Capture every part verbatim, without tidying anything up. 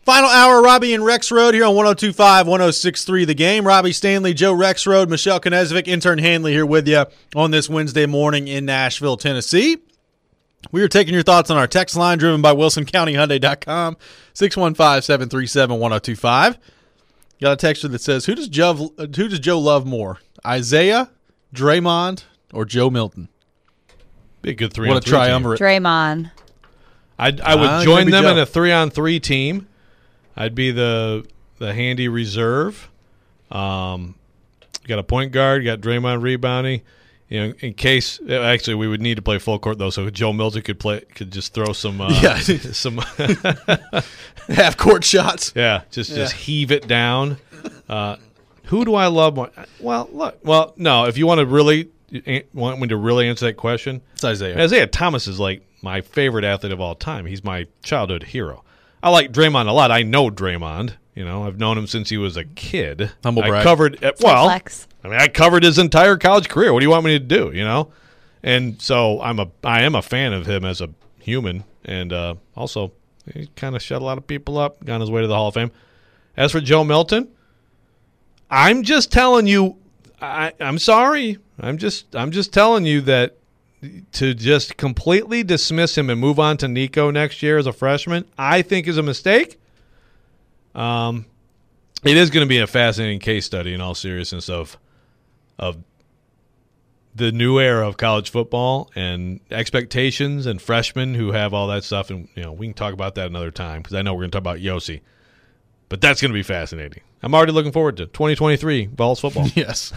Final hour, Robbie and Rex Road here on one oh two point five, one oh six point three The Game. Robbie Stanley, Joe Rex Road, Michelle Knezovic, intern Hanley here with you on this Wednesday morning in Nashville, Tennessee. We are taking your thoughts on our text line driven by Wilson County Hyundai dot com, six one five, seven three seven, one oh two five. Got a texter that says, who does Joe, who does Joe love more, Isaiah, Draymond, or Joe Milton? Be a good three what on a three triumvirate. Draymond. I'd, I would Uh, join them Joe. in a three-on-three team. I'd be the the handy reserve. Um, you got a point guard. You got Draymond rebounding. You know, in case actually we would need to play full court though, so Joe Milton could play could just throw some uh, Yeah. some Half court shots. yeah, just Yeah. just heave it down. Uh, who do I love more? Well, look, well, no. If you want to really want me to really answer that question, It's Isaiah. Isaiah Thomas is like my favorite athlete of all time. He's my childhood hero. I like Draymond a lot. I know Draymond. You know, I've known him since he was a kid. Humble I brag. covered uh, well. Flex. I mean, I covered his entire college career. What do you want me to do? You know, and so I'm a I am a fan of him as a human, and uh, also he kind of shut a lot of people up, got on his way to the Hall of Fame. As for Joe Milton, I'm just telling you. I, I'm sorry. I'm just I'm just telling you that to just completely dismiss him and move on to Nico next year as a freshman, I think is a mistake. Um, it is going to be a fascinating case study in all seriousness of of the new era of college football and expectations and freshmen who have all that stuff. And, you know, we can talk about that another time because I know we're going to talk about Yossi. But that's going to be fascinating. I'm already looking forward to twenty twenty-three Vols football. Yes.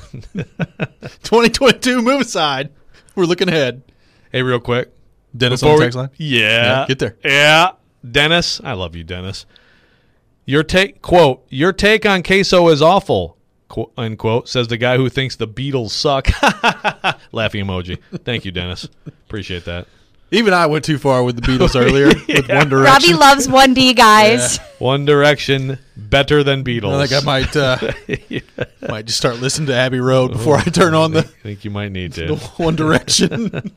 twenty twenty-two, move aside. We're looking ahead. Hey, real quick. Dennis Before on the we- text line? Yeah. Yeah, get there. Yeah. Dennis. I love you, Dennis. Your take, quote, your take on queso is awful, quote, unquote, says the guy who thinks the Beatles suck. Laughing emoji. Thank you, Dennis. Appreciate that. Even I went too far with the Beatles earlier with One Direction. Robbie loves one D, guys. Yeah. One Direction, better than Beatles. I think I might uh, might just start listening to Abbey Road before I turn on I the, think, I think you might need the to. One Direction.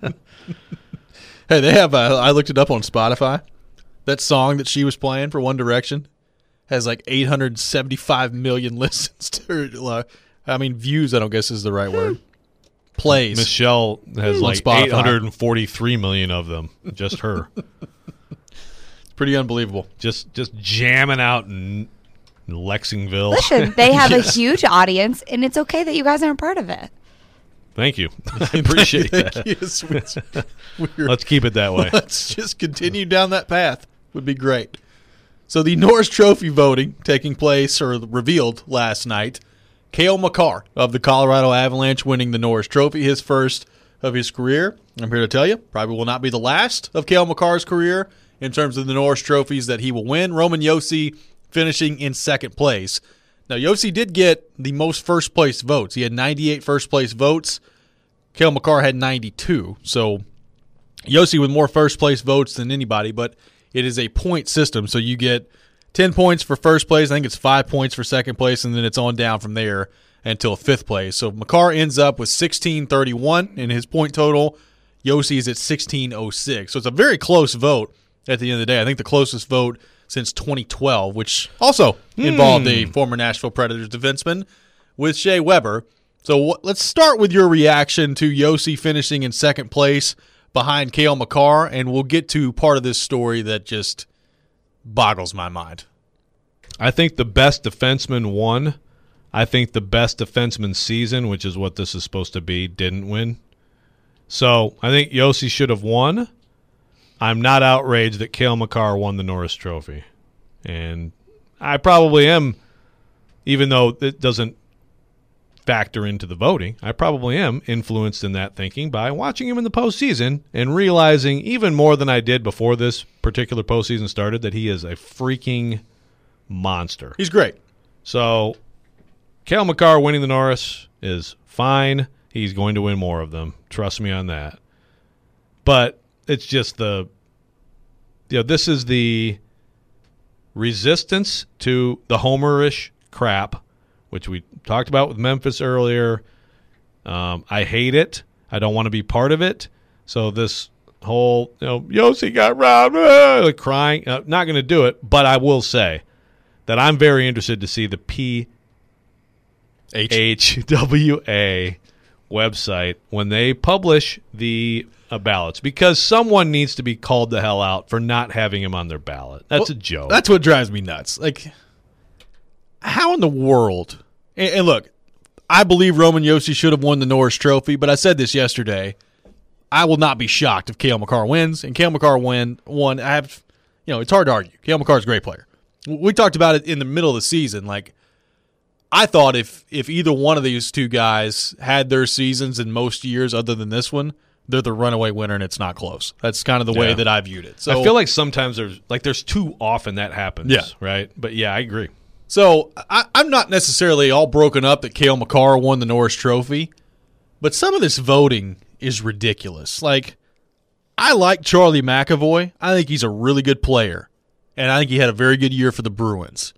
Hey, they have. Uh, I looked it up on Spotify. That song that she was playing for One Direction has like eight hundred seventy-five million listens to it. Uh, I mean, views. I don't guess is the right word. Plays. Michelle has On like Spotify. eight hundred forty-three million of them. Just her. It's pretty unbelievable. just just jamming out in Lexingville. Listen, they have Yes. a huge audience, and it's okay that you guys aren't part of it. Thank you. I appreciate Thank that. you. It's- it's weird. Let's keep it that way. Let's just continue down that path. Would be great. So the Norris Trophy voting taking place or revealed last night. Cale Makar of the Colorado Avalanche winning the Norris Trophy, his first of his career. I'm here to tell you, probably will not be the last of Cale Makar's career in terms of the Norris Trophies that he will win. Roman Josi finishing in second place. Now, Josi did get the most first-place votes. He had ninety-eight first-place votes. Cale Makar had ninety-two. So Josi with more first-place votes than anybody, but it is a point system. So you get ten points for first place. I think it's five points for second place, and then it's on down from there until fifth place. So Makar ends up with sixteen thirty-one in his point total. Josi is at sixteen oh six. So it's a very close vote at the end of the day. I think the closest vote since twenty twelve, which also involved a former Nashville Predators defenseman with Shea Weber. So wh- let's start with your reaction to Josi finishing in second place behind Cale Makar, and we'll get to part of this story that just boggles my mind. I think the best defenseman won. I think the best defenseman season, which is what this is supposed to be, didn't win. So I think Josi should have won. I'm not outraged that Cale Makar won the Norris Trophy. And I probably am, even though it doesn't factor into the voting, I probably am influenced in that thinking by watching him in the postseason and realizing even more than I did before this particular postseason started that he is a freaking monster. He's great. So Cale Makar winning the Norris is fine. He's going to win more of them. Trust me on that. But it's just the, you know, this is the resistance to the homerish crap, which we talked about with Memphis earlier. Um, I hate it. I don't want to be part of it. So this whole, you know, Josi got robbed, uh, like crying, uh, not going to do it. But I will say, that I'm very interested to see the P H W A website when they publish the uh, ballots, because someone needs to be called the hell out for not having him on their ballot. That's Well, a joke. That's what drives me nuts. Like, how in the world? And, and look, I believe Roman Josi should have won the Norris Trophy, but I said this yesterday. I will not be shocked if Cale Makar wins, and Cale Makar win won. I have, you know, it's hard to argue. Cale Makar is a great player. We talked about it in the middle of the season. Like, I thought if if either one of these two guys had their seasons in most years other than this one, they're the runaway winner, and it's not close. That's kind of the way Yeah. that I viewed it. So I feel like sometimes there's like there's too often that happens. Yeah. Right. But yeah, I agree. So I, I'm not necessarily all broken up that Cale Makar won the Norris Trophy, but some of this voting is ridiculous. Like, I like Charlie McAvoy. I think he's a really good player, and I think he had a very good year for the Bruins.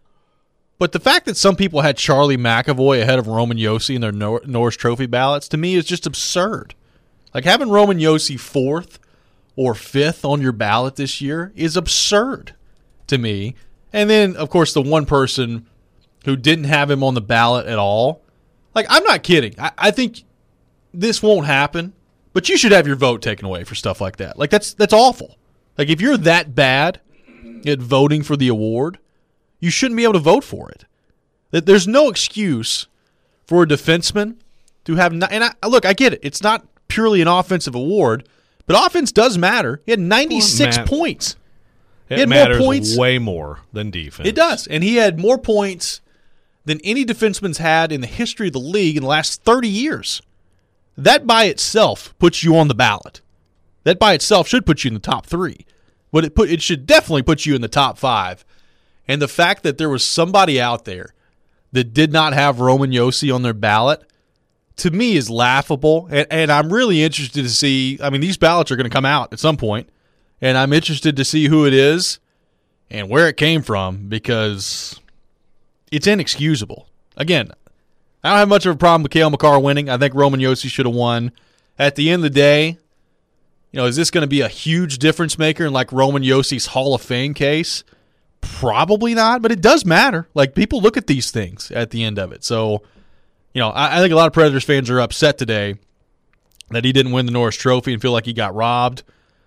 But the fact that some people had Charlie McAvoy ahead of Roman Josi in their Nor- Norris Trophy ballots, to me, is just absurd. Like, having Roman Josi fourth or fifth on your ballot this year is absurd to me. And then, of course, the one person who didn't have him on the ballot at all. Like, I'm not kidding. I, I think this won't happen, but you should have your vote taken away for stuff like that. Like, that's that's awful. Like, if you're that bad at voting for the award, you shouldn't be able to vote for it. That There's no excuse for a defenseman to have not, and I, look, I get it. It's not purely an offensive award, but offense does matter. He had ninety-six Well, Matt- points. It He had more matters points. way more than defense. It does. And he had more points than any defenseman's had in the history of the league in the last thirty years. That by itself puts you on the ballot. That by itself should put you in the top three. But it put it should definitely put you in the top five. And the fact that there was somebody out there that did not have Roman Josi on their ballot, to me, is laughable. And, and I'm really interested to see, I mean, these ballots are going to come out at some point, and I'm interested to see who it is and where it came from, because it's inexcusable. Again, I don't have much of a problem with Cale Makar winning. I think Roman Josi should have won. At the end of the day, you know, is this going to be a huge difference maker in like Roman Josi's Hall of Fame case? Probably not, but it does matter. Like, people look at these things at the end of it. So, you know, I, I think a lot of Predators fans are upset today that he didn't win the Norris Trophy and feel like he got robbed.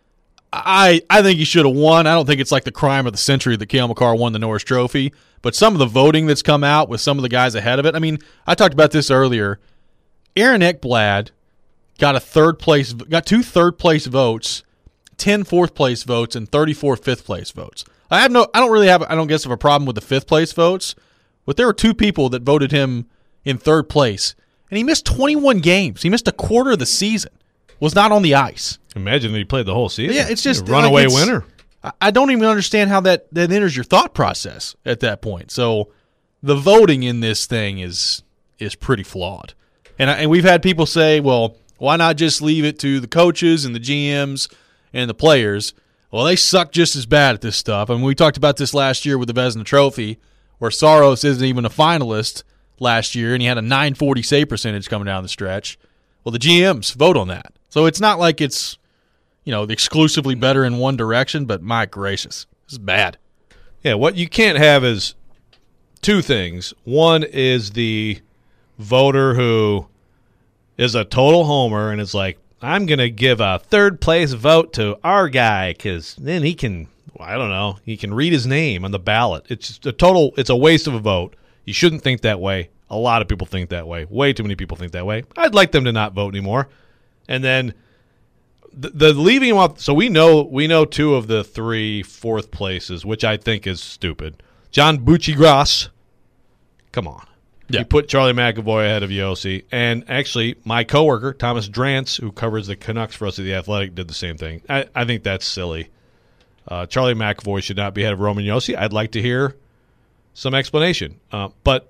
I I think he should have won. I don't think it's like the crime of the century that Cale Makar won the Norris Trophy, but some of the voting that's come out with some of the guys ahead of it. I mean, I talked about this earlier. Aaron Ekblad got a third place, got two third place votes, ten fourth place votes, and thirty-four fifth place votes. I have no, I don't really have, I don't guess have a problem with the fifth place votes, but there were two people that voted him in third place, and he missed twenty-one games. He missed a quarter of the season. Was not on the ice. Imagine that he played the whole season. Yeah, it's just a runaway like, it's- winner. I- I don't even understand how that, that enters your thought process at that point. So the voting in this thing is is pretty flawed. And, I, and we've had people say, well, why not just leave it to the coaches and the G Ms and the players? Well, they suck just as bad at this stuff. I mean, we talked about this last year with the Vezina Trophy, where Saros isn't even a finalist last year, and he had a nine forty save percentage coming down the stretch. Well, the G Ms vote on that. So it's not like it's, you know, exclusively better in one direction, but my gracious, this is bad. Yeah, what you can't have is two things. One is the voter who is a total homer and is like, I'm going to give a third place vote to our guy because then he can, I don't know, he can read his name on the ballot. It's just a total, it's a waste of a vote. You shouldn't think that way. A lot of people think that way. Way too many people think that way. I'd like them to not vote anymore. And then the, the leaving him off. So we know we know two of the three fourth places, which I think is stupid. John Bucci-Gras, come on. Yeah. You put Charlie McAvoy ahead of Josi. And actually, my coworker, Thomas Drance, who covers the Canucks for us at The Athletic, did the same thing. I, I think that's silly. Uh, Charlie McAvoy should not be ahead of Roman Josi. I'd like to hear some explanation. Uh, but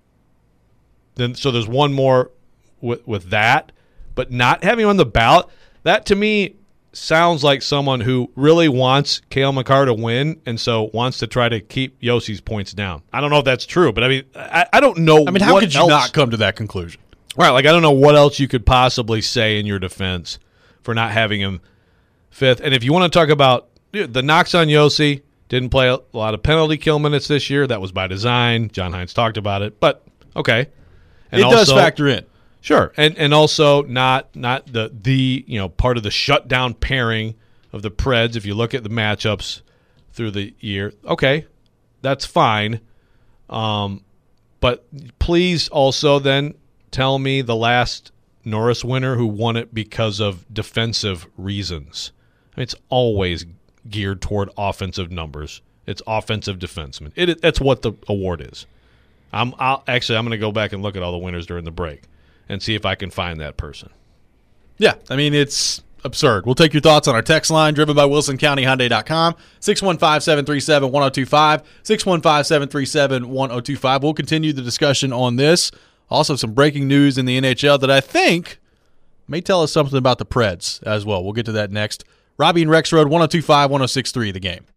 then, so there's one more with, with that. But not having him on the ballot, that to me sounds like someone who really wants Cale Makar to win and so wants to try to keep Yossi's points down. I don't know if that's true, but I mean, I, I don't know. I mean, how what could you else, not come to that conclusion? Right, like I don't know what else you could possibly say in your defense for not having him fifth. And if you want to talk about the knocks on Josi, Didn't play a lot of penalty kill minutes this year. That was by design. John Hines talked about it, but okay. And it also, does factor in. Sure, and and also not not the the you know part of the shutdown pairing of the Preds. If you look at the matchups through the year, okay, that's fine. Um, but please also then tell me the last Norris winner who won it because of defensive reasons. I mean, it's always geared toward offensive numbers. It's offensive defensemen. It that's what the award is. I'm I'll, actually I'm going to go back and look at all the winners during the break and see if I can find that person. Yeah, I mean, it's absurd. We'll take your thoughts on our text line, driven by Wilson County Hyundai dot com, six one five, seven three seven, one oh two five, six one five, seven three seven, one oh two five. We'll continue the discussion on this. Also, some breaking news in the N H L that I think may tell us something about the Preds as well. We'll get to that next. Robbie and Rex Road, one oh two five, one oh six three, The Game.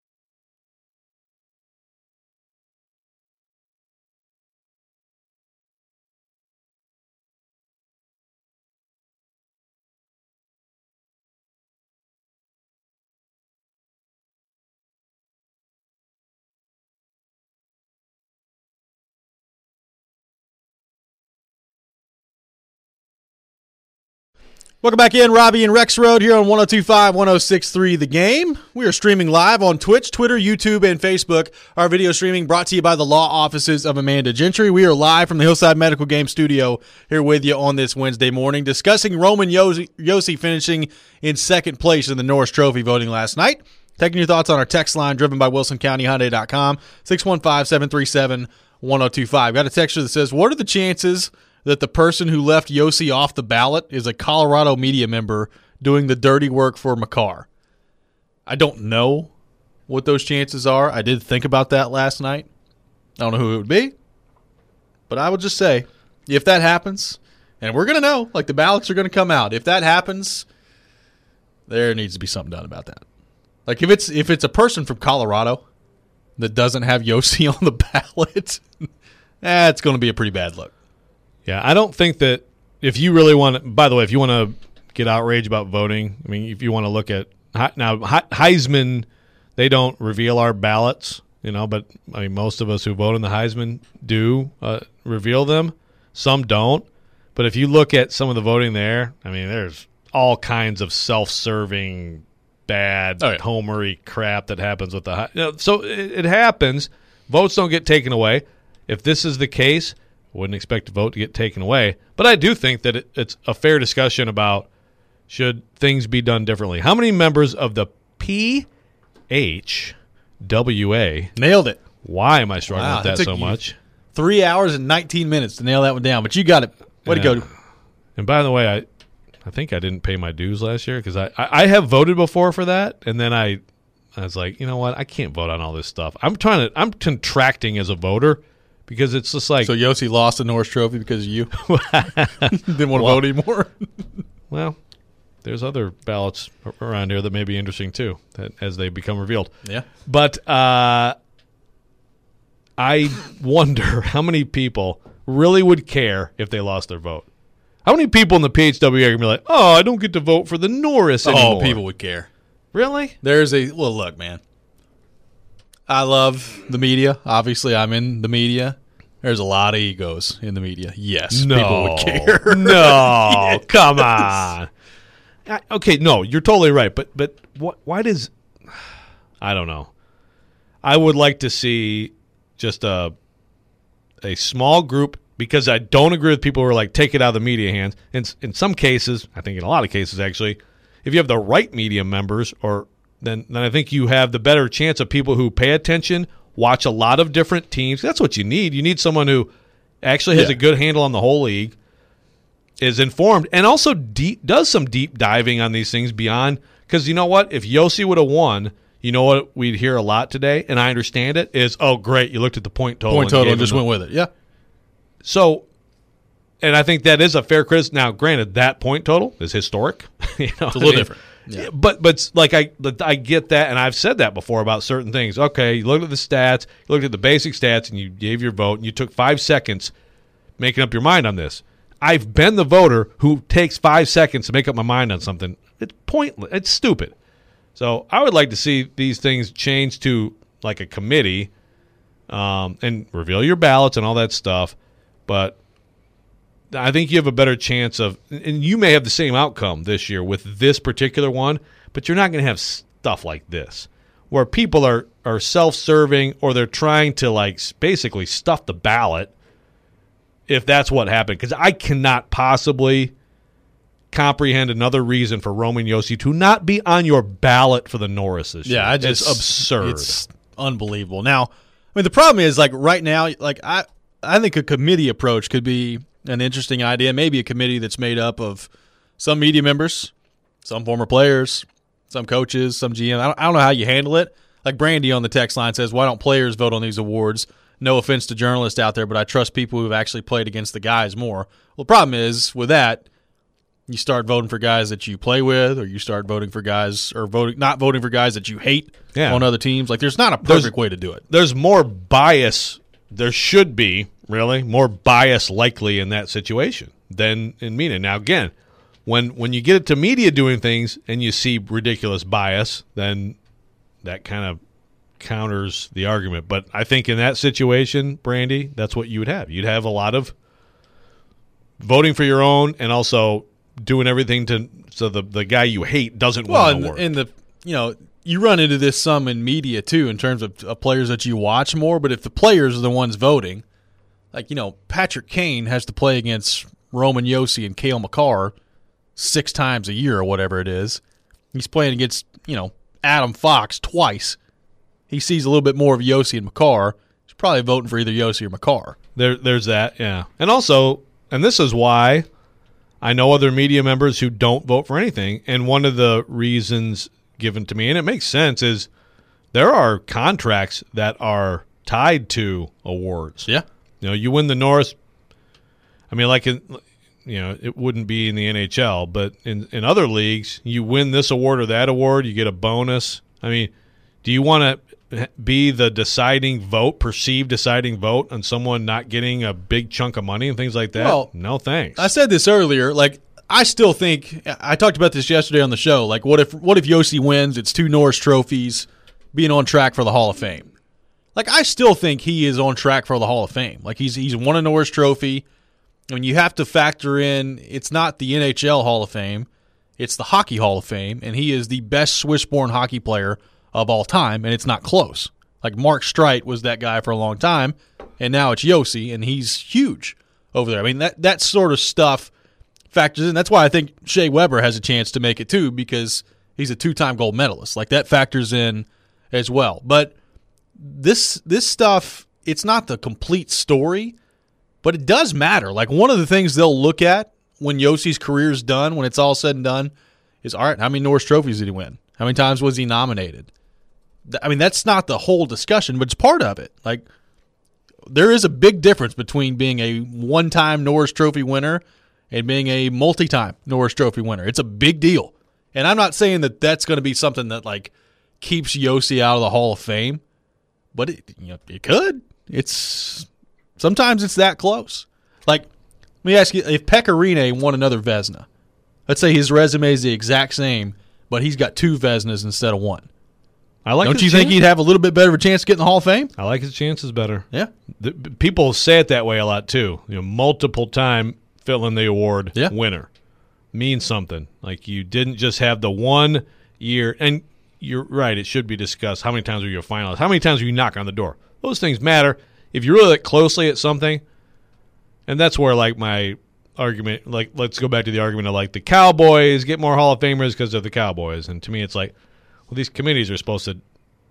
Welcome back in, Robbie and Rex Road here on one oh two five, one oh six three The Game. We are streaming live on Twitch, Twitter, YouTube, and Facebook. Our video streaming brought to you by the law offices of Amanda Gentry. We are live from the Hillside Medical Game Studio here with you on this Wednesday morning, discussing Roman Josi, Josi finishing in second place in the Norris Trophy voting last night. Taking your thoughts on our text line, driven by Wilson County Hyundai dot com, six one five, seven three seven, one oh two five. Got a texture that says, what are the chances that the person who left Josi off the ballot is a Colorado media member doing the dirty work for Makar? I don't know what those chances are. I did think about that last night. I don't know who it would be. But I would just say, if that happens, and we're going to know, like the ballots are going to come out. If that happens, there needs to be something done about that. Like if it's if it's a person from Colorado that doesn't have Josi on the ballot, that's going to be a pretty bad look. Yeah, I don't think that if you really want to, by the way, if you want to get outraged about voting, I mean, if you want to look at, now, Heisman, they don't reveal our ballots, you know, but I mean, most of us who vote in the Heisman do uh, reveal them. Some don't. But if you look at some of the voting there, I mean, there's all kinds of self-serving, bad, oh, yeah. homery crap that happens with the, you know, so it, it happens. Votes don't get taken away. If this is the case, wouldn't expect a vote to get taken away. But I do think that it, it's a fair discussion about should things be done differently. How many members of the P H W A? Nailed it. Why am I struggling Wow, with that that so took you much? Three hours and nineteen minutes to nail that one down, but you got it. Way to Yeah. go. And by the way, I I think I didn't pay my dues last year because I, I, I have voted before for that, and then I I was like, you know what? I can't vote on all this stuff. I'm trying to I'm contracting as a voter. Because it's just like... So Josi lost the Norris Trophy because of you? Didn't want to Well- vote anymore? Well, there's other ballots around here that may be interesting too, that, as they become revealed. Yeah. But uh, I wonder how many people really would care if they lost their vote. How many people in the P H W are going to be like, oh, I don't get to vote for the Norris anymore? Oh, people would care. Really? There's a... Well, look, man. I love the media. Obviously, I'm in the media. There's a lot of egos in the media. Yes, No. people would care. No, Yes. come on. I- Okay, no, you're totally right. But but what? Why does? I don't know. I would like to see just a a small group, because I don't agree with people who are like, take it out of the media hands. In in some cases, I think in a lot of cases actually, if you have the right media members, or then then I think you have the better chance of people who pay attention, watch a lot of different teams. That's what you need. You need someone who actually has Yeah. a good handle on the whole league, is informed, and also deep, does some deep diving on these things beyond. Because you know what? If Josi would have won, you know what we'd hear a lot today, and I understand it, is, oh, great, you looked at the point total. Point and total gave and just him the- went with it. Yeah. So, and I think that is a fair criticism. Now, granted, that point total is historic. you know, It's a little different. Yeah. But but like I I get that, and I've said that before about certain things. Okay, you looked at the stats, you looked at the basic stats, and you gave your vote, and you took five seconds making up your mind on this. I've been the voter who takes five seconds to make up my mind on something. It's pointless. It's stupid. So I would like to see these things change to like a committee um, and reveal your ballots and all that stuff. But I think you have a better chance of, and you may have the same outcome this year with this particular one, but you're not going to have stuff like this where people are, are self-serving or they're trying to like basically stuff the ballot if that's what happened. Because I cannot possibly comprehend another reason for Roman Josi to not be on your ballot for the Norris this year. Yeah, I just it's absurd. It's unbelievable. Now, I mean, the problem is like right now, like I, I think a committee approach could be an interesting idea. Maybe a committee that's made up of some media members, some former players, some coaches, some G M. I don't, I don't know how you handle it. Like Brandy on the text line says, "Why don't players vote on these awards?" No offense to journalists out there, but I trust people who've actually played against the guys more. Well, the problem is with that, you start voting for guys that you play with, or you start voting for guys, or voting not voting for guys that you hate Yeah. on other teams. Like, there's not a perfect There's- way to do it. There's more bias. There should be, really, more bias likely in that situation than in media. Now, again, when when you get it to media doing things and you see ridiculous bias, then that kind of counters the argument. But I think in that situation, Brandy, that's what you would have. You'd have a lot of voting for your own and also doing everything to so the the guy you hate doesn't Well, win and, the award. and the you know you run into this some in media too in terms of, of players that you watch more. But if the players are the ones voting, like you know Patrick Kane has to play against Roman Josi and Cale Makar six times a year or whatever it is. He's playing against you know Adam Fox twice. He sees a little bit more of Josi and Makar. He's probably voting for either Josi or Makar. There, there's that, yeah. And also, and this is why I know other media members who don't vote for anything. And one of the reasons given to me, and it makes sense, is there are contracts that are tied to awards. Yeah. You know, you win the Norris. I mean, like, in, you know, it wouldn't be in the N H L, but in, in other leagues, you win this award or that award, you get a bonus. I mean, do you want to be the deciding vote, perceived deciding vote on someone not getting a big chunk of money and things like that? Well, no thanks. I said this earlier. Like, I still think I talked about this yesterday on the show. Like, what if what if Josi wins? It's two Norris trophies, being on track for the Hall of Fame. Like, I still think he is on track for the Hall of Fame. Like, he's he's won a Norris Trophy. I mean, you have to factor in it's not the N H L Hall of Fame, it's the Hockey Hall of Fame, and he is the best Swiss-born hockey player of all time, and it's not close. Like, Mark Streit was that guy for a long time, and now it's Josi, and he's huge over there. I mean, that, that sort of stuff factors in. That's why I think Shea Weber has a chance to make it too, because he's a two-time gold medalist. Like, that factors in as well. But this this stuff, it's not the complete story, but it does matter. Like, one of the things they'll look at when Josi's career is done, when it's all said and done, is, all right, how many Norris trophies did he win? How many times was he nominated? I mean, that's not the whole discussion, but it's part of it. Like, there is a big difference between being a one-time Norris Trophy winner and being a multi-time Norris Trophy winner. It's a big deal. And I'm not saying that that's going to be something that, like, keeps Josi out of the Hall of Fame, but it, you know, it could. It's sometimes it's that close. Like, let me ask you, if Pekka Rinne won another Vezina, let's say his resume is the exact same, but he's got two Vezinas instead of one. I like. Don't his you think chance- he'd have a little bit better of a chance to get in the Hall of Fame? I like his chances better. Yeah. The, people say it that way a lot too. You know, multiple time fill in the award Yeah. winner means something. Like, you didn't just have the one year, and you're right. It should be discussed. How many times were you a finalist? How many times were you knock on the door? Those things matter. If you really look closely at something, and that's where like my argument, like let's go back to the argument of like the Cowboys get more Hall of Famers because they're the Cowboys, and to me it's like, well, these committees are supposed to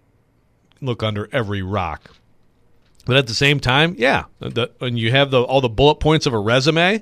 look under every rock. But at the same time, yeah, the, when you have the all the bullet points of a resume,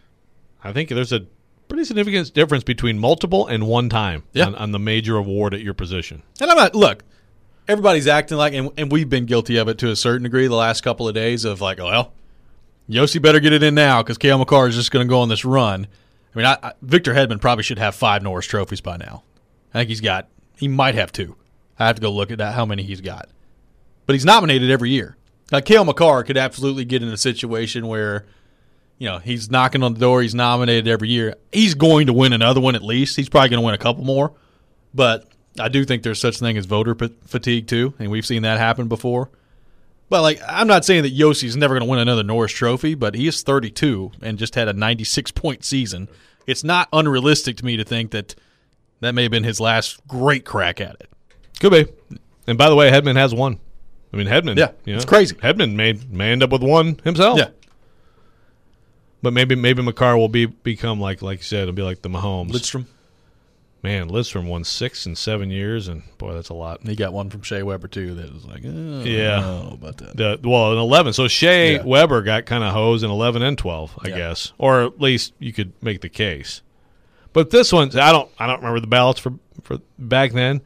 I think there's a pretty significant difference between multiple and one time Yeah. on, on the major award at your position. And I'm not, look, everybody's acting like, and, and we've been guilty of it to a certain degree the last couple of days of like, oh, well, Josi better get it in now because Cale Makar is just going to go on this run. I mean, I, I, Victor Hedman probably should have five Norris trophies by now. I think he's got, he might have two. I have to go look at that, how many he's got. But he's nominated every year. Like, Cale Makar could absolutely get in a situation where, you know, he's knocking on the door, he's nominated every year. He's going to win another one at least. He's probably going to win a couple more. But I do think there's such thing as voter p- fatigue too, and we've seen that happen before. But like, I'm not saying that Yossi's never going to win another Norris Trophy, but he is thirty-two and just had a ninety-six point season. It's not unrealistic to me to think that that may have been his last great crack at it. Could be. And by the way, Hedman has one. I mean, Hedman. Yeah, you know, it's crazy. Hedman may may end up with one himself. Yeah. But maybe maybe McCarr will be become like like you said, it'll be like the Mahomes. Lidstrom. Man, Lidstrom won six in seven years, and boy, that's a lot. He got one from Shea Weber too. That was like, oh, Yeah. I don't know about that. The, well, in eleven. So Shea Yeah. Weber got kind of hosed in eleven and twelve, I Yeah. guess, or at least you could make the case. But this one, I don't I don't remember the ballots for for back then.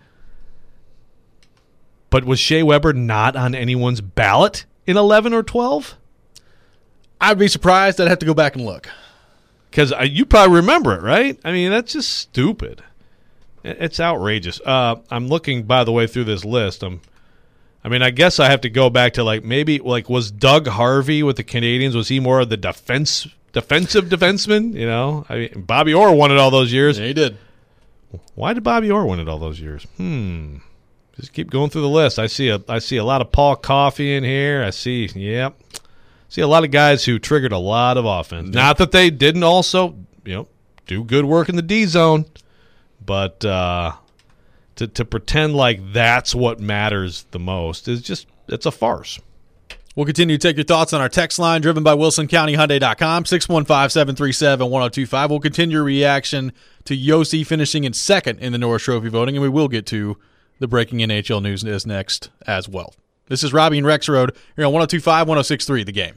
But was Shea Weber not on anyone's ballot in eleven or twelve? I'd be surprised. I'd have to go back and look. Because you probably remember it, right? I mean, that's just stupid. It's outrageous. Uh, I'm looking, by the way, through this list. I'm, I mean, I guess I have to go back to like maybe like was Doug Harvey with the Canadians? Was he more of the defense defensive defenseman? You know, I mean, Bobby Orr won it all those years. Yeah, he did. Why did Bobby Orr win it all those years? Hmm. Just keep going through the list. I see a I see a lot of Paul Coffey in here. I see, yep. See a lot of guys who triggered a lot of offense. Yeah. Not that they didn't also, you know, do good work in the D zone, but uh, to to pretend like that's what matters the most is just it's a farce. We'll continue to take your thoughts on our text line driven by Wilson County Hyundai dot com, six one five, seven three seven, one oh two five. We'll continue your reaction to Yossi finishing in second in the Norris Trophy voting, and we will get to the breaking N H L news is next as well. This is Robbie and Rex Road here on one oh two five, one oh six three, The Game.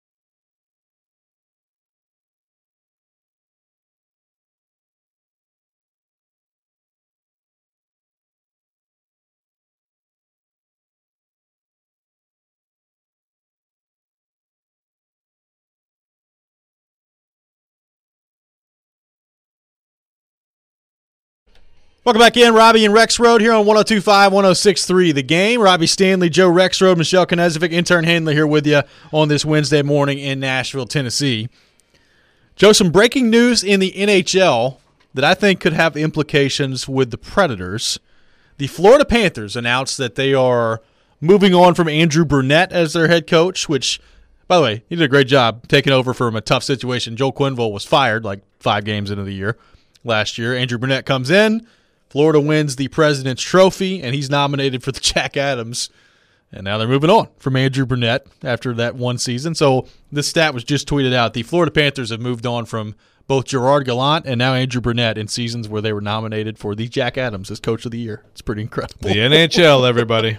Welcome back in, Robbie and Rex Road here on one oh two five, one oh six three, The Game. Robbie Stanley, Joe Rex Road, Michelle Knezovic, intern Handler here with you on this Wednesday morning in Nashville, Tennessee. Joe, some breaking news in the N H L that I think could have implications with the Predators. The Florida Panthers announced that they are moving on from Andrew Brunette as their head coach, which, by the way, he did a great job taking over from a tough situation. Joel Quenneville was fired like five games into the year last year. Andrew Brunette comes in. Florida wins the President's Trophy, and he's nominated for the Jack Adams. And now they're moving on from Andrew Brunette after that one season. So this stat was just tweeted out. The Florida Panthers have moved on from both Gerard Gallant and now Andrew Brunette in seasons where they were nominated for the Jack Adams as Coach of the Year. It's pretty incredible. The N H L, everybody.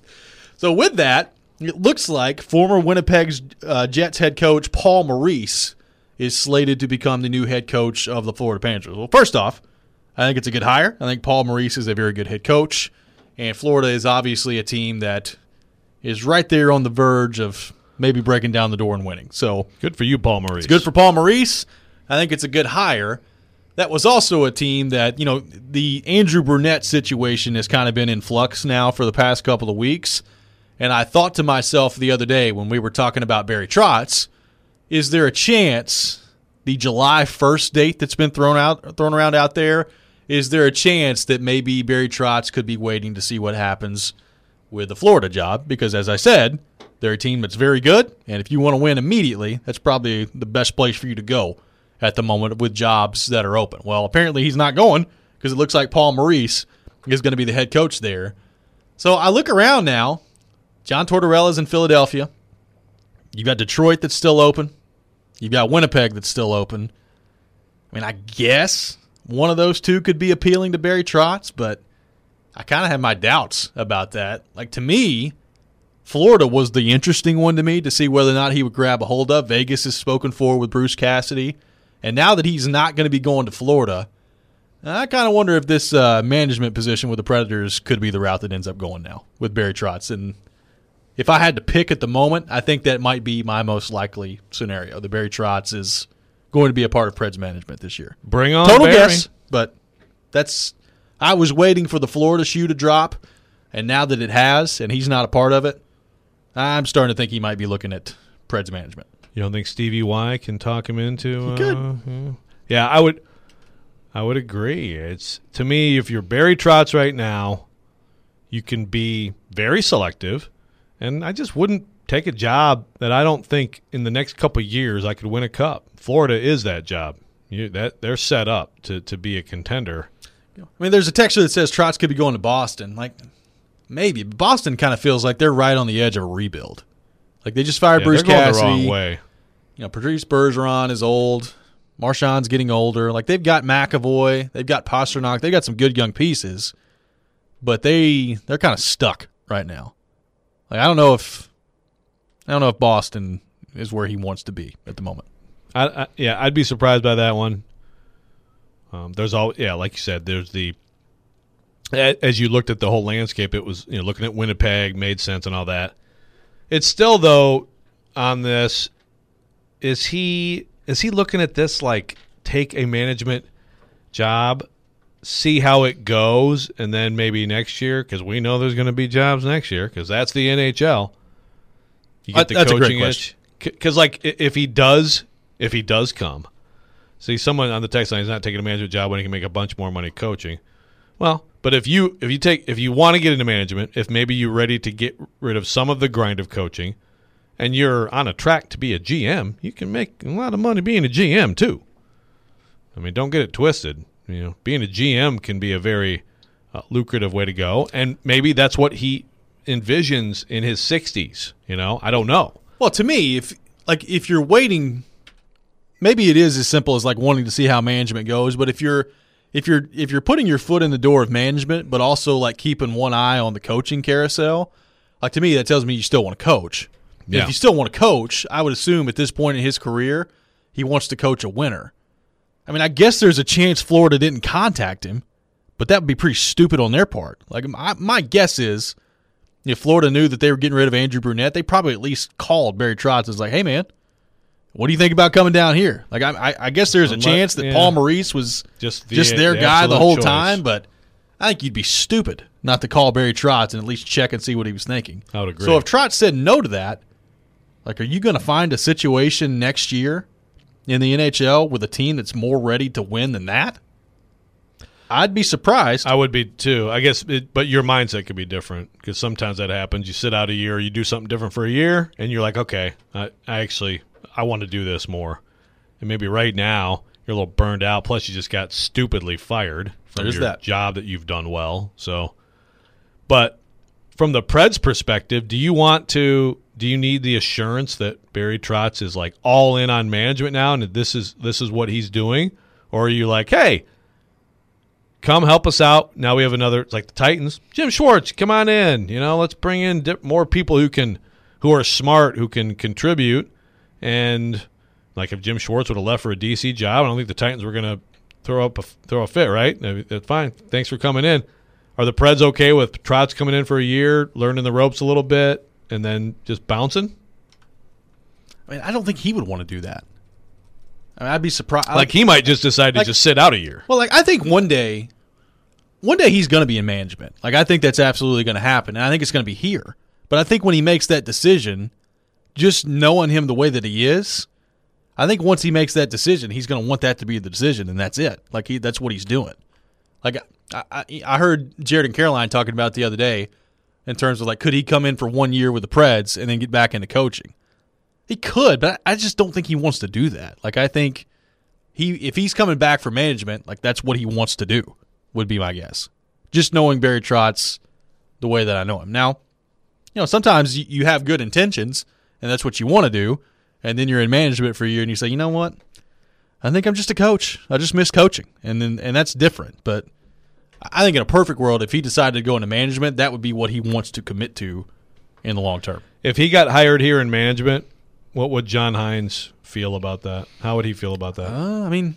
So with that, it looks like former Winnipeg uh, Jets head coach Paul Maurice is slated to become the new head coach of the Florida Panthers. Well, first off, I think it's a good hire. I think Paul Maurice is a very good head coach, and Florida is obviously a team that is right there on the verge of maybe breaking down the door and winning. So Good for you, Paul Maurice. it's good for Paul Maurice. I think it's a good hire. That was also a team that, you know, the Andrew Brunette situation has kind of been in flux now for the past couple of weeks, and I thought to myself the other day when we were talking about Barry Trotz, is there a chance the July first date that's been thrown out thrown around out there, is there a chance that maybe Barry Trotz could be waiting to see what happens with the Florida job? Because, as I said, they're a team that's very good, and if you want to win immediately, that's probably the best place for you to go at the moment with jobs that are open. Well, apparently he's not going because it looks like Paul Maurice is going to be the head coach there. So I look around now. John Tortorella's in Philadelphia. You've got Detroit that's still open. You've got Winnipeg that's still open. I mean, I guess one of those two could be appealing to Barry Trotz, but I kind of have my doubts about that. Like, to me, Florida was the interesting one to me to see whether or not he would grab a hold of. Vegas is spoken for with Bruce Cassidy. And now that he's not going to be going to Florida, I kind of wonder if this uh, management position with the Predators could be the route that ends up going now with Barry Trotz. And if I had to pick at the moment, I think that might be my most likely scenario. The Barry Trotz is going to be a part of Preds management this year. Bring on Total Barry. guess, but that's I was waiting for the Florida shoe to drop, and now that it has, and he's not a part of it, I'm starting to think he might be looking at Preds management. You don't think Stevie Y can talk him into? He could. Uh, yeah. yeah, I would. I would agree. It's to me, if you're Barry Trotz right now, you can be very selective, and I just wouldn't take a job that I don't think in the next couple of years I could win a cup. Florida is that job. You, that they're set up to to be a contender. I mean, there's a texture that says Trotz could be going to Boston. Like, maybe. But Boston kind of feels like they're right on the edge of a rebuild. Like, they just fired Yeah, Bruce they're going Cassidy. the wrong way. You know, Patrice Bergeron is old. Marchand's getting older. Like, they've got McAvoy. They've got Pasternak. They've got some good young pieces. But they, they're kind of stuck right now. Like, I don't know if I don't know if Boston is where he wants to be at the moment. I, I, yeah, I'd be surprised by that one. Um, there's all, yeah, like you said, there's the as you looked at the whole landscape, it was, you know, looking at Winnipeg made sense and all that. It's still though on this. Is he is he looking at this like take a management job, see how it goes, and then maybe next year, because we know there's going to be jobs next year because that's the N H L. You get the That's a great coaching itch because, like, if he does, if he does come. See, someone on the text line is not taking a management job when he can make a bunch more money coaching. Well, but if you if you take if you want to get into management, if maybe you're ready to get rid of some of the grind of coaching, and you're on a track to be a G M, you can make a lot of money being a G M too. I mean, don't get it twisted. You know, being a G M can be a very uh, lucrative way to go, and maybe that's what he envisions in his sixties. You know, I don't know. Well, to me, if like if you're waiting. Maybe it is as simple as like wanting to see how management goes, but if you're if you're if you're putting your foot in the door of management, but also like keeping one eye on the coaching carousel, like to me that tells me you still want to coach. Yeah. If you still want to coach, I would assume at this point in his career, he wants to coach a winner. I mean, I guess there's a chance Florida didn't contact him, but that would be pretty stupid on their part. Like my, my guess is, if Florida knew that they were getting rid of Andrew Brunette, they probably at least called Barry Trotz and was like, "Hey, man, what do you think about coming down here?" Like, I, I, I guess there's a Unless- chance that yeah. Paul Maurice was Just the- just their the guy the absolute whole choice. time, but I think you'd be stupid not to call Barry Trotz and at least check and see what he was thinking. I would agree. So if Trotz said no to that, like, are you going to find a situation next year in the N H L with a team that's more ready to win than that? I'd be surprised. I would be too. I guess, it, but your mindset could be different because sometimes that happens. You sit out a year, you do something different for a year, and you're like, okay, I, I actually I want to do this more. And maybe right now you're a little burned out. Plus, you just got stupidly fired from There's your that. job that you've done well. So, but from the Preds' perspective, do you want to? Do you need the assurance that Barry Trotz is like all in on management now, and that this is this is what he's doing, or are you like, hey, come help us out? Now we have another. It's like the Titans. Jim Schwartz, come on in. You know, let's bring in dip, more people who can, who are smart, who can contribute. And like if Jim Schwartz would have left for a D C job, I don't think the Titans were going to throw up a, throw a fit, right? I mean, that's fine. Thanks for coming in. Are the Preds okay with Trotz coming in for a year, learning the ropes a little bit, and then just bouncing? I mean, I don't think he would want to do that. I mean, I'd be surprised. Like he might just decide to like- just sit out a year. Well, like I think one day, one day he's going to be in management. Like I think that's absolutely going to happen, and I think it's going to be here. But I think when he makes that decision, just knowing him the way that he is, I think once he makes that decision, he's going to want that to be the decision, and that's it. Like he, that's what he's doing. Like I, I, I heard Jared and Caroline talking about it the other day, in terms of like, could he come in for one year with the Preds and then get back into coaching? He could, but I just don't think he wants to do that. Like I think he, if he's coming back for management, like that's what he wants to do, would be my guess. Just knowing Barry Trotz the way that I know him. Now, you know, sometimes you, you have good intentions and that's what you want to do, and then you're in management for a year and you say, you know what? I think I'm just a coach. I just miss coaching, and then and that's different. But I think in a perfect world, if he decided to go into management, that would be what he wants to commit to in the long term. If he got hired here in management, what would John Hines feel about that? How would he feel about that? Uh, I mean,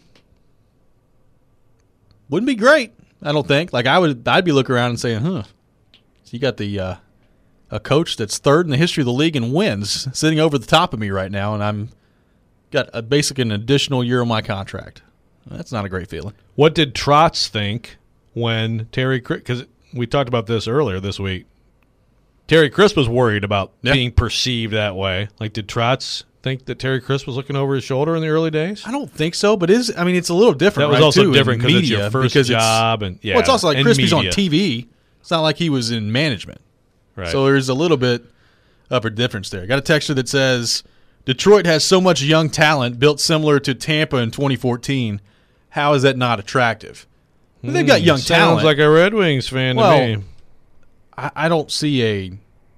wouldn't be great. I don't think. Like I would, I'd be looking around and saying, "Huh, so you got the uh, a coach that's third in the history of the league and wins sitting over the top of me right now, and I'm got a basically an additional year on my contract. That's not a great feeling." What did Trotz think when Terry Crisp, because we talked about this earlier this week, Terry Crisp was worried about Yeah. being perceived that way. Like, did Trotz think that Terry Crisp was looking over his shoulder in the early days? I don't think so, but is I mean it's a little different. That was right, also too, different in because it's your media, first because it's- job, and yeah, well, it's also like and Crispy's on media. T V. It's not like he was in management. Right. So there's a little bit of a difference there. Got a texture that says Detroit has so much young talent built similar to Tampa in twenty fourteen. How is that not attractive? Well, they've got young Sounds talent. like a Red Wings fan Well, to me. I, I don't see a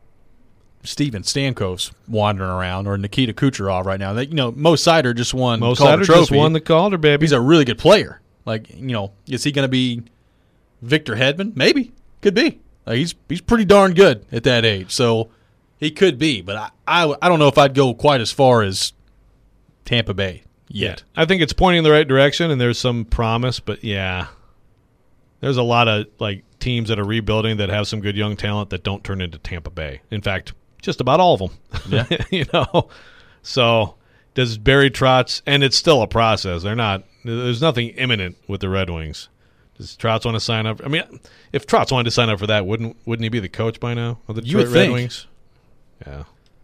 Steven Stamkos wandering around or Nikita Kucherov right now. They, you know, Mo Sider just won Mo the Calder Sider Trophy. just won the Calder, baby. He's a really good player. Like, you know, is he going to be Victor Hedman? Maybe. Could be. Like, he's he's pretty darn good at that age. So he could be. But I, I, I don't know if I'd go quite as far as Tampa Bay yet. I think it's pointing in the right direction, and there's some promise. But yeah, there's a lot of like teams that are rebuilding that have some good young talent that don't turn into Tampa Bay. In fact, just about all of them. Yeah. you know. So does Barry Trotz, and it's still a process. They're not. There's nothing imminent with the Red Wings. Does Trotz want to sign up? I mean, if Trotz wanted to sign up for that, wouldn't wouldn't he be the coach by now of the You Detroit would Red think. Wings? Yeah.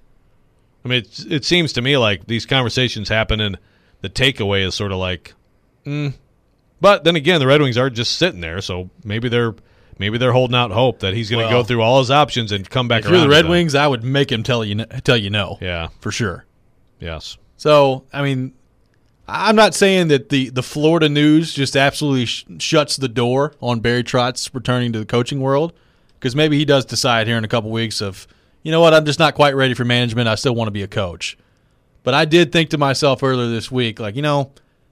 I mean, it, it seems to me like these conversations happen, and the takeaway is sort of like, mm. But then again, the Red Wings are just sitting there, so maybe they're maybe they're holding out hope that he's going to Well, go through all his options and come back If around. you're the to Red them. Wings, I would make him tell you tell you no. Yeah. For sure. Yes. So, I mean, I'm not saying that the, the Florida news just absolutely sh- shuts the door on Barry Trotz returning to the coaching world, because maybe he does decide here in a couple weeks of, you know what, I'm just not quite ready for management. I still want to be a coach. But I did think to myself earlier this week, like, you know,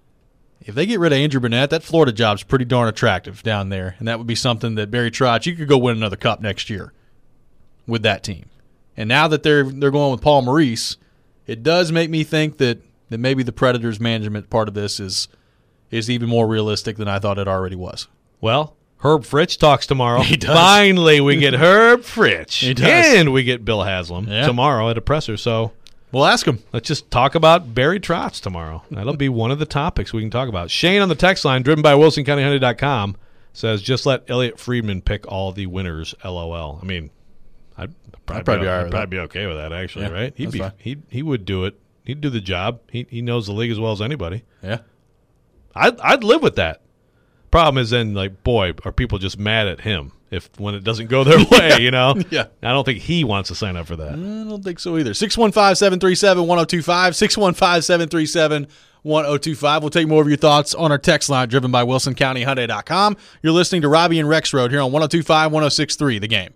if they get rid of Andrew Burnett, that Florida job's pretty darn attractive down there, and that would be something that Barry Trotz, you could go win another cup next year with that team. And now that they're they're going with Paul Maurice, it does make me think that, that maybe the Predators management part of this is is even more realistic than I thought it already was. Well, Herb Fritch talks tomorrow. He does. Finally, we get Herb Fritch. He does. And we get Bill Haslam Yeah. tomorrow at a presser. So We'll ask him. let's just talk about Barry Trotz tomorrow. That'll be one of the topics we can talk about. Shane on the text line, driven by Wilson County Hyundai dot com, says, just let Elliot Friedman pick all the winners, LOL. I mean, I'd probably, I'd probably be, be all right I'd with probably be okay with that, actually, Yeah, right? He'd that's be fine. he he would do it. He'd do the job. He he knows the league as well as anybody. Yeah. I'd I'd live with that. Problem is then, like, boy, are people just mad at him if when it doesn't go their way, you know? Yeah. I don't think he wants to sign up for that. I don't think so either. six one five, seven three seven, one oh two five, six one five, seven three seven, one oh two five. We'll take more of your thoughts on our text line driven by Wilson County Hyundai dot com. You're listening to Robbie and Rex Road here on one oh two five, one oh six three, The Game.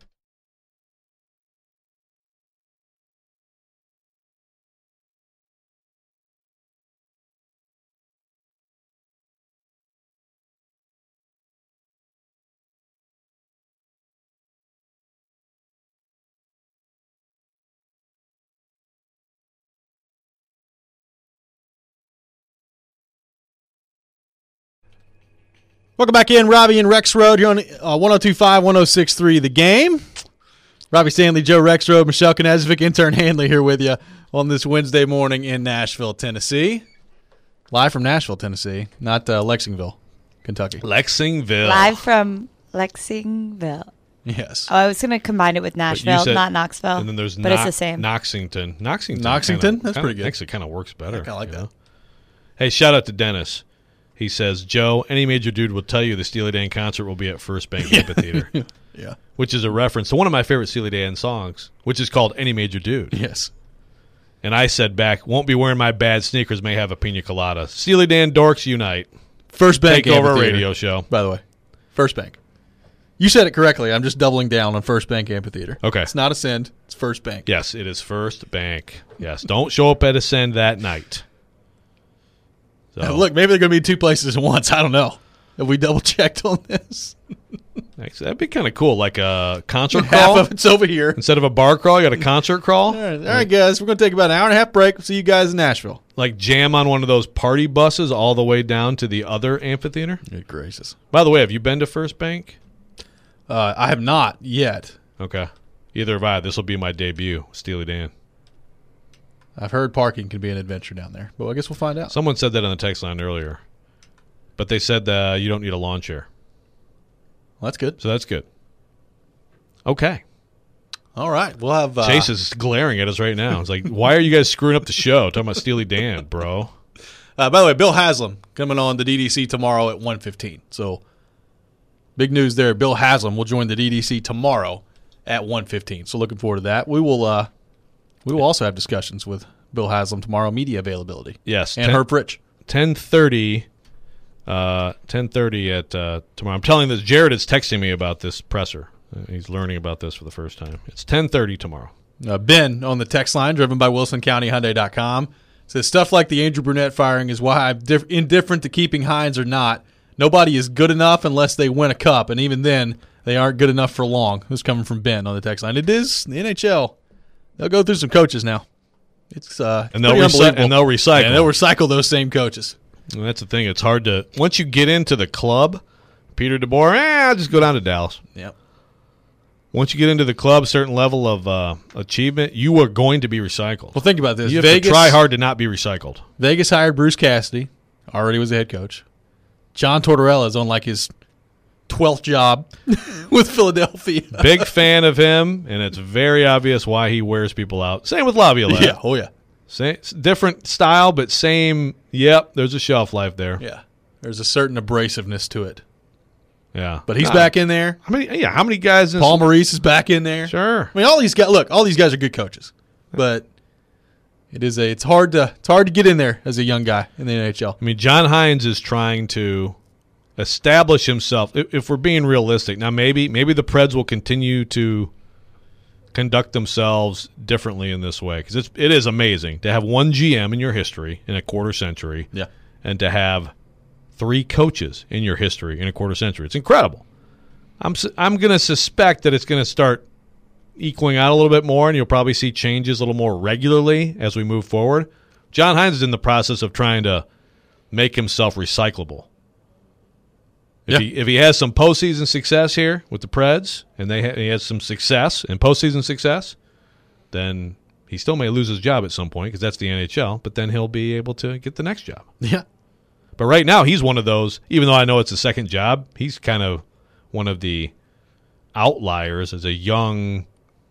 Welcome back in, Robbie and Rex Road here on uh, one oh two five, one oh six three, The Game. Robbie Stanley, Joe Rex Road, Michelle Knezovic, intern Hanley here with you on this Wednesday morning in Nashville, Tennessee. Live from Nashville, Tennessee, not uh, Lexingville, Kentucky. Lexingville. Live from Lexingville. Yes. Oh, I was going to combine it with But you Nashville, said- not Knoxville. And then there's but Knox- it's the same. Knoxington. Knoxington. Knoxington? Kinda, That's kinda, pretty good. Actually kind of works better. I kinda like you that. know? Hey, shout out to Dennis. He says, Joe, any major dude will tell you the Steely Dan concert will be at First Bank Amphitheater, Yeah. which is a reference to one of my favorite Steely Dan songs, which is called Any Major Dude. Yes. And I said back, won't be wearing my bad sneakers, may have a pina colada. Steely Dan dorks unite. First Bank Take over a Amphitheater, radio show. by the way. First Bank. You said it correctly. I'm just doubling down on First Bank Amphitheater. Okay. It's not Ascend. It's First Bank. Yes, it is First Bank. Yes, don't show up at Ascend that night. So, Uh, Look, maybe they're going to be two places at once. I don't know. Have we double checked on this? actually, that'd be kind of cool, like a concert Half crawl. of it's over here. Instead of a bar crawl, you got a concert crawl. All right, all right, guys. We're going to take about an hour and a half break. We'll see you guys in Nashville. Like jam on one of those party buses all the way down to the other amphitheater. Good gracious. By the way, have you been to First Bank? Uh, I have not yet. Okay. Either have I. This will be my debut, Steely Dan. I've heard parking can be an adventure down there, but I guess we'll find out. Someone said that on the text line earlier. But they said that you don't need a lawn chair. Well, that's good. So that's good. Okay. All right. We'll have uh, Chase is glaring at us right now. It's like, why are you guys screwing up the show? Talking about Steely Dan, bro. Uh, by the way, Bill Haslam coming on the D D C tomorrow at one fifteen. So big news there. Bill Haslam will join the D D C tomorrow at one fifteen. So looking forward to that. We will uh, we will also have discussions with Bill Haslam tomorrow, media availability. Yes. And Herb Rich. ten thirty uh, ten thirty at uh, tomorrow. I'm telling this. Jared is texting me about this presser. Uh, he's learning about this for the first time. It's ten thirty tomorrow. Uh, Ben on the text line, driven by Wilson County Hyundai dot com, says stuff like the Andrew Brunette firing is why I'm diff- indifferent to keeping Hines or not. Nobody is good enough unless they win a cup, and even then, they aren't good enough for long. This is coming from Ben on the text line. It is the N H L. They'll go through some coaches now. It's uh, and they'll pretty recy- unbelievable. and they'll recycle. And they'll recycle those same coaches. And that's the thing. It's hard to once you get into the club. Peter DeBoer, eh, I'll just go down to Dallas. Yep. Once you get into the club, a certain level of uh, achievement, you are going to be recycled. Well, think about this. You have Vegas, to try hard to not be recycled. Vegas hired Bruce Cassidy. Already was the head coach. John Tortorella is on like his twelfth job with Philadelphia. Big fan of him, and it's very obvious why he wears people out. Same with Laviolette. Yeah. Oh, yeah. Same, different style, but same. Yep, there's a shelf life there. Yeah. There's a certain abrasiveness to it. Yeah, But he's Nah. back in there. How many? Yeah, how many guys? In Paul Maurice is back in there. Sure. I mean, all these guys. Look, all these guys are good coaches, but it is a. It's hard to. It's hard to get in there as a young guy in the N H L. I mean, John Hines is trying to establish himself. If, if we're being realistic, now maybe maybe the Preds will continue to conduct themselves differently in this way because it's it is amazing to have one G M in your history in a quarter century, Yeah. and to have three coaches in your history in a quarter century. It's incredible. I'm su- I'm going to suspect that it's going to start equaling out a little bit more, and you'll probably see changes a little more regularly as we move forward. John Hines is in the process of trying to make himself recyclable. If, Yeah. he, if he has some postseason success here with the Preds, and they ha- he has some success and postseason success, then he still may lose his job at some point because that's the N H L, but then he'll be able to get the next job. Yeah. But right now, he's one of those, even though I know it's a second job, he's kind of one of the outliers as a young,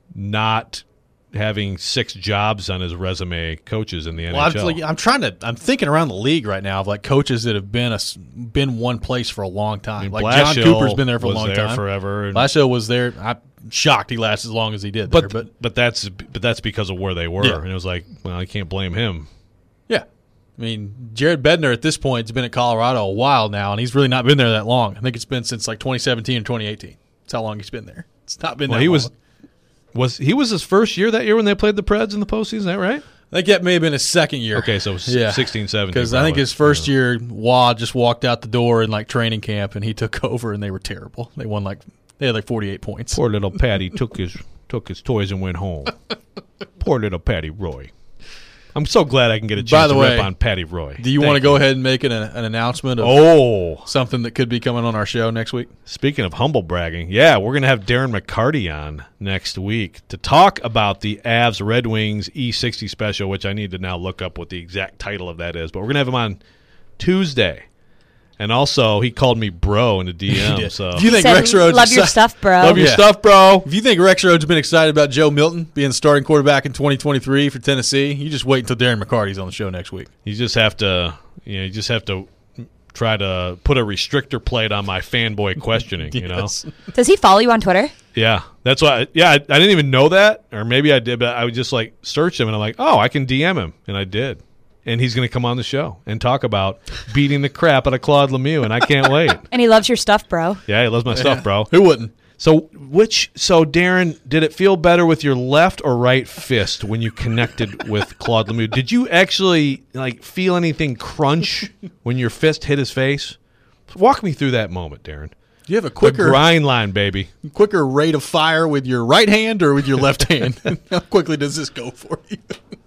not having six jobs on his resume coaches in the Well, N H L. I'm, like, I'm trying to. I'm thinking around the league right now of like coaches that have been a s- been one place for a long time. I mean, like John Blashill Cooper's been there for a was long there time. forever. And, Blashill was there. I'm shocked he lasted as long as he did. There, but, but but that's but that's because of where they were, Yeah. and it was like, well, I can't blame him. yeah, I mean, Jared Bednar at this point has been at Colorado a while now, and he's really not been there that long. I think it's been since like twenty seventeen or twenty eighteen. That's how long he's been there. It's not been Well, that he long. was was he was his first year that year when they played the Preds in the postseason. Is that right? I think that may have been his second year. Okay, so Yeah. sixteen, seventeen. Because I think probably. his first Yeah. year, Wad just walked out the door in like training camp, and he took over, and they were terrible. They won like they had like forty-eight points. Poor little Patty took his took his toys and went home. Poor little Patty Roy. I'm so glad I can get a chance By the to way, rip on Patty Roy. Do you Thank want to go ahead and make an, an announcement of Oh, something that could be coming on our show next week? speaking of humble bragging, yeah, we're going to have Darren McCarty on next week to talk about the Avs Red Wings E sixty special, which I need to now look up what the exact title of that is. But we're going to have him on Tuesday. And also, he called me bro in the D M. Yeah. So If you think Said, Rex Rhodes love is your exci- stuff, bro. love your Yeah. stuff, bro. If you think Rex Rhodes has been excited about Joe Milton being the starting quarterback in twenty twenty-three for Tennessee, you just wait until Darren McCarty's on the show next week. You just have to, you know, you just have to try to put a restrictor plate on my fanboy questioning. You know, Yes. Does he follow you on Twitter? yeah, that's why. Yeah, I, I didn't even know that, or maybe I did, but I would just like search him, and I'm like, oh, I can D M him, and I did, and he's going to come on the show and talk about beating the crap out of Claude Lemieux, and I can't wait. And he loves your stuff, bro. Yeah, he loves my stuff, bro. Who wouldn't? So which? So Darren, did it feel better with your left or right fist when you connected with Claude Lemieux? Did you actually like feel anything crunch when your fist hit his face? Walk me through that moment, Darren. Do you have a The quicker grind line, baby. quicker rate of fire with your right hand or with your left hand? How quickly does this go for you?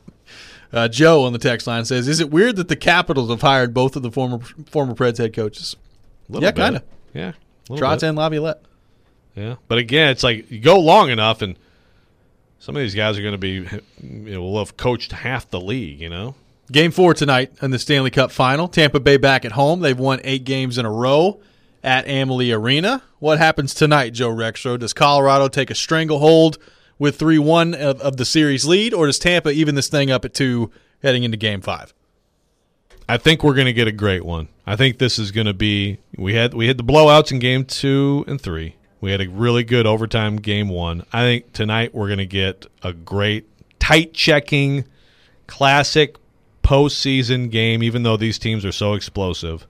Uh, Joe on the text line says, "Is it weird that the Capitals have hired both of the former former Preds head coaches, Little Yeah, bit. kinda. Yeah, a little Trotz bit. and Laviolette?" Yeah, but again, it's like you go long enough, and some of these guys are going to be, you know, will have coached half the league. You know. Game four tonight in the Stanley Cup Final. Tampa Bay back at home. They've won eight games in a row at Amalie Arena. What happens tonight, Joe Rexroad? Does Colorado take a stranglehold with three one of, of the series lead, or does Tampa even this thing up at two heading into game five? I think we're going to get a great one. I think this is going to be we had we had the blowouts in game two and three. We had a really good overtime game one. I think tonight we're going to get a great tight checking classic postseason game, even though these teams are so explosive.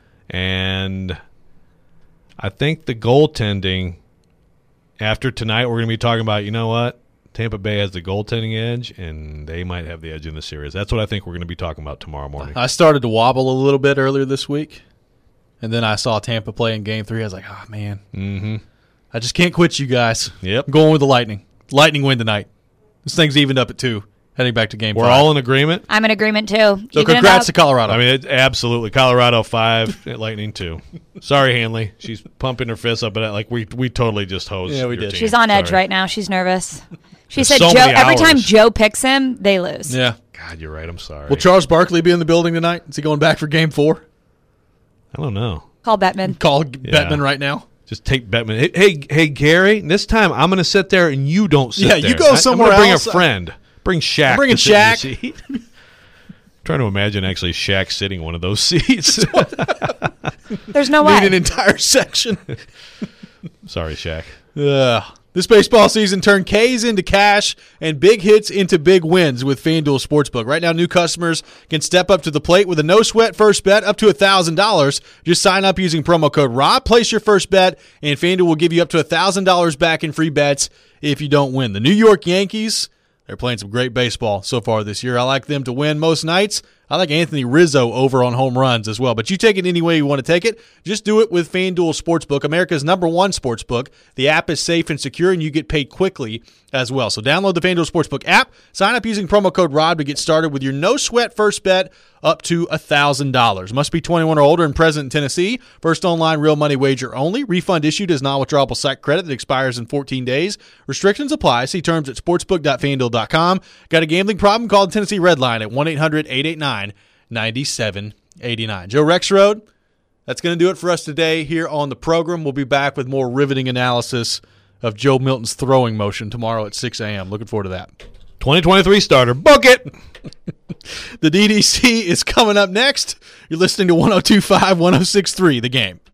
And I think the goaltending after tonight we're going to be talking about, you know what? Tampa Bay has the goaltending edge, and they might have the edge in the series. That's what I think we're going to be talking about tomorrow morning. I started to wobble a little bit earlier this week, and then I saw Tampa play in game three. I was like, oh, man. Mm-hmm. I just can't quit you guys. Yep. I'm going with the Lightning. Lightning win tonight. This thing's evened up at two, heading back to game We're five. all in agreement? I'm in agreement too. So Even congrats enough- to Colorado. I mean, it, absolutely. Colorado five, Lightning two. Sorry, Hanley. She's pumping her fists up at it. Like, we we totally just hosed Yeah, we your did. team. She's on edge Sorry. right now. She's nervous. She There's said so Joe. many Every time hours. Joe picks him, they lose. yeah. God, you're right. I'm sorry. Will Charles Barkley be in the building tonight? Is he going back for game four? I don't know. Call Bettman. Call Bettman right now. Just take Bettman. Hey, hey, hey, Gary, this time I'm going to sit there and you don't sit Yeah, there. you go I- somewhere I'm gonna bring else. a friend. Bring Shaq. I'm bringing to sit in Shaq. your seat. Trying to imagine actually Shaq sitting one of those seats. There's no Need way. an entire section. Sorry, Shaq. Ugh. This baseball season turned K's into cash and big hits into big wins with FanDuel Sportsbook. Right now, new customers can step up to the plate with a no-sweat first bet up to one thousand dollars. Just sign up using promo code ROB, place your first bet, and FanDuel will give you up to one thousand dollars back in free bets if you don't win. The New York Yankees, they're playing some great baseball so far this year. I like them to win most nights. I like Anthony Rizzo over on home runs as well. But you take it any way you want to take it. Just do it with FanDuel Sportsbook, America's number one sportsbook. The app is safe and secure, and you get paid quickly as well. So download the FanDuel Sportsbook app. Sign up using promo code ROB to get started with your no-sweat first bet up to one thousand dollars. Must be twenty-one or older and present in Tennessee. First online real money wager only. Refund issued as non-withdrawable site credit that expires in fourteen days. Restrictions apply. See terms at sportsbook dot fan duel dot com. Got a gambling problem? Call the Tennessee Red Line at one eight hundred eight eight nine nine seven eight nine. Joe Rexrode, that's going to do it for us today here on the program. We'll be back with more riveting analysis of Joe Milton's throwing motion tomorrow at six a.m. Looking forward to that. twenty twenty-three starter. Book it. The D D C is coming up next. You're listening to one oh two point five, one oh six point three, The Game.